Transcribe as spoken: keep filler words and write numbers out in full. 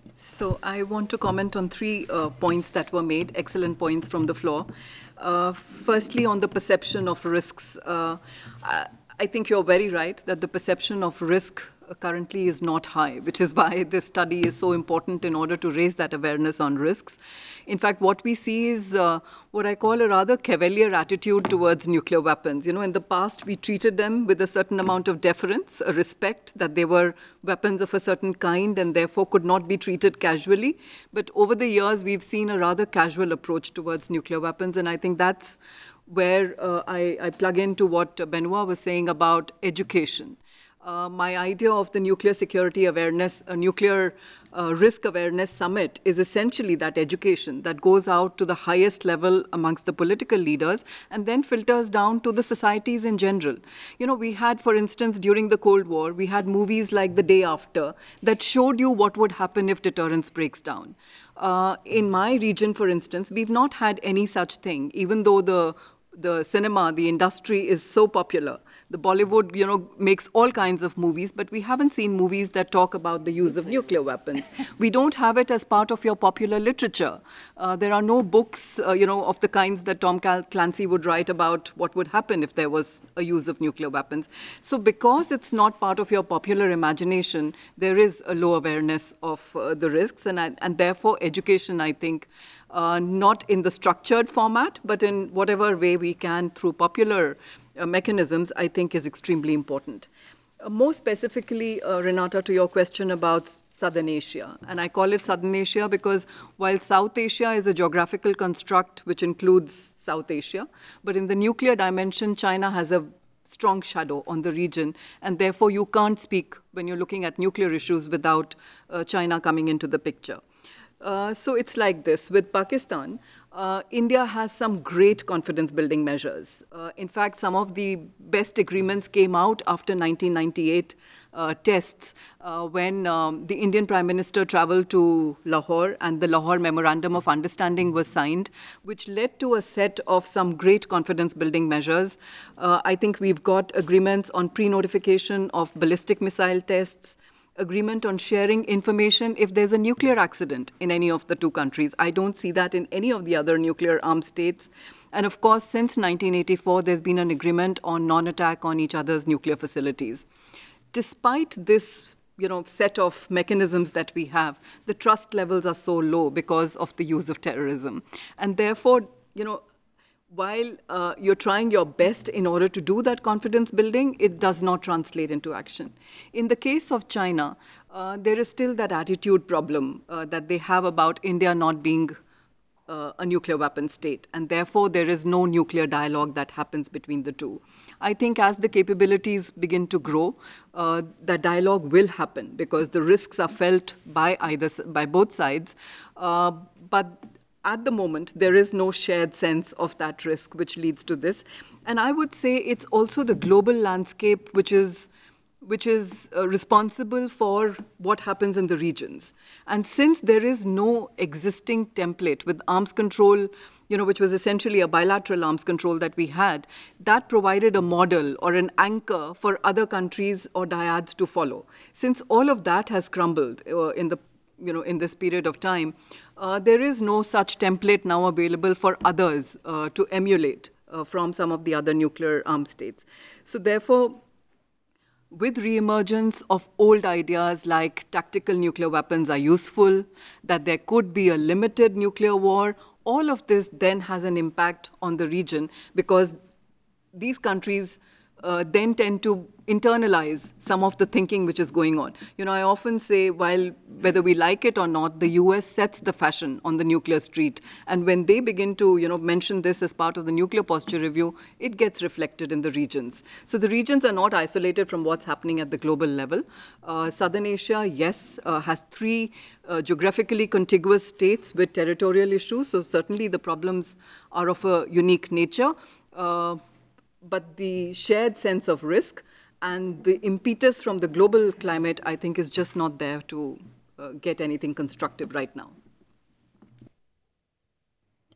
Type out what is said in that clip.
So I want to comment on three uh, points that were made, excellent points from the floor. Uh, firstly, on the perception of risks. Uh, I, I think you're very right that the perception of risk uh, currently is not high, which is why this study is so important in order to raise that awareness on risks. In fact, what we see is uh, what I call a rather cavalier attitude towards nuclear weapons. You know, in the past, we treated them with a certain amount of deference, a respect that they were weapons of a certain kind and therefore could not be treated casually. But over the years, we've seen a rather casual approach towards nuclear weapons, and I think that's where uh, I, I plug into what Benoit was saying about education. Uh, my idea of the nuclear security awareness, a nuclear uh, risk awareness summit is essentially that education that goes out to the highest level amongst the political leaders and then filters down to the societies in general. You know, we had, for instance, during the Cold War, we had movies like The Day After that showed you what would happen if deterrence breaks down. Uh, in my region, for instance, we've not had any such thing, even though the the cinema, the industry is so popular. The Bollywood, you know, makes all kinds of movies, but we haven't seen movies that talk about the use of nuclear weapons. We don't have it as part of your popular literature. Uh, there are no books, uh, you know, of the kinds that Tom Cal- Clancy would write about what would happen if there was a use of nuclear weapons. So because it's not part of your popular imagination, there is a low awareness of uh, the risks, and, I, and therefore education, I think, uh, not in the structured format, but in whatever way we can through popular uh, mechanisms, I think is extremely important. Uh, more specifically, uh, Renata, to your question about Southern Asia, and I call it Southern Asia because while South Asia is a geographical construct which includes South Asia, but in the nuclear dimension, China has a strong shadow on the region, and therefore you can't speak when you're looking at nuclear issues without uh, China coming into the picture. Uh, so it's like this. With Pakistan, uh, India has some great confidence building measures. Uh, in fact, some of the best agreements came out after nineteen ninety-eight uh, tests uh, when um, the Indian Prime Minister traveled to Lahore and the Lahore Memorandum of Understanding was signed, which led to a set of some great confidence building measures. Uh, I think we've got agreements on pre notification of ballistic missile tests, agreement on sharing information if there's a nuclear accident in any of the two countries. I don't see that in any of the other nuclear armed states. And of course, since nineteen eighty-four, there's been an agreement on non-attack on each other's nuclear facilities. Despite this, you know, set of mechanisms that we have, the trust levels are so low because of the use of terrorism. And therefore, you know, while uh, you're trying your best in order to do that confidence building, it does not translate into action. In the case of China, uh, there is still that attitude problem uh, that they have about India not being uh, a nuclear weapon state, and therefore there is no nuclear dialogue that happens between the two. I think as the capabilities begin to grow, uh, the dialogue will happen because the risks are felt by either by both sides. Uh, but at the moment, there is no shared sense of that risk, which leads to this. And I would say it's also the global landscape which is which is uh, responsible for what happens in the regions. And since there is no existing template with arms control, you know, which was essentially a bilateral arms control that we had, that provided a model or an anchor for other countries or dyads to follow. Since all of that has crumbled uh, in the you know, in this period of time, uh, there is no such template now available for others uh, to emulate uh, from some of the other nuclear armed states. So therefore, with reemergence of old ideas like tactical nuclear weapons are useful, that there could be a limited nuclear war, all of this then has an impact on the region because these countries uh, then tend to internalize some of the thinking which is going on. You know, I often say, while whether we like it or not, the U S sets the fashion on the nuclear street. And when they begin to, you know, mention this as part of the nuclear posture review, it gets reflected in the regions. So the regions are not isolated from what's happening at the global level. Uh, Southern Asia, yes, uh, has three uh, geographically contiguous states with territorial issues. So certainly the problems are of a unique nature. Uh, but the shared sense of risk and the impetus from the global climate, I think, is just not there to uh, get anything constructive right now.